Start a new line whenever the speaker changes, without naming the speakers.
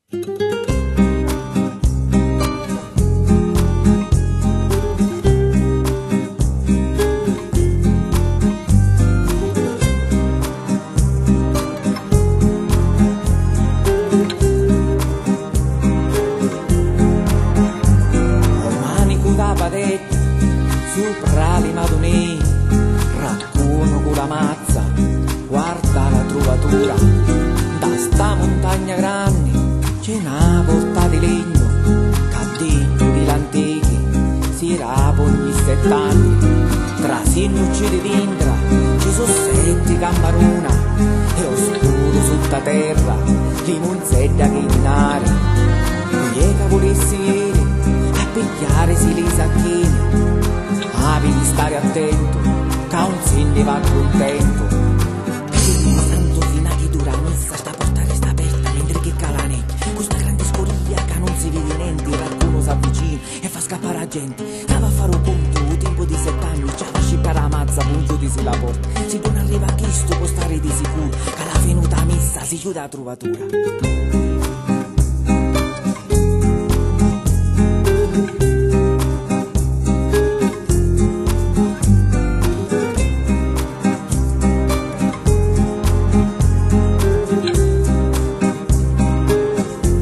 Sopra le madonine racconto con la mazza, guarda la trovatura da sta montagna grande c'è una porta di legno cadetto di lantichi si rapa ogni 7 anni tra sinucci di dindra ci sono 7 cammaruna e oscuro sotto terra di monzetta che dinari miega volessi ieri a pigliarsi li sacchini. Devi stare attento, che un segno va contento. Vedi santo fino a che dura messa, sta porta resta aperta mentre che calane. Questa grande scoriglia che non si vede niente, qualcuno si avvicina e fa scappare la gente. Stava a fare un punto, un tempo di 7 anni, già fa scippare la mazza, non chiudisi la porta. Se non arriva a questo può stare di sicuro, che alla venuta messa si chiude la trovatura.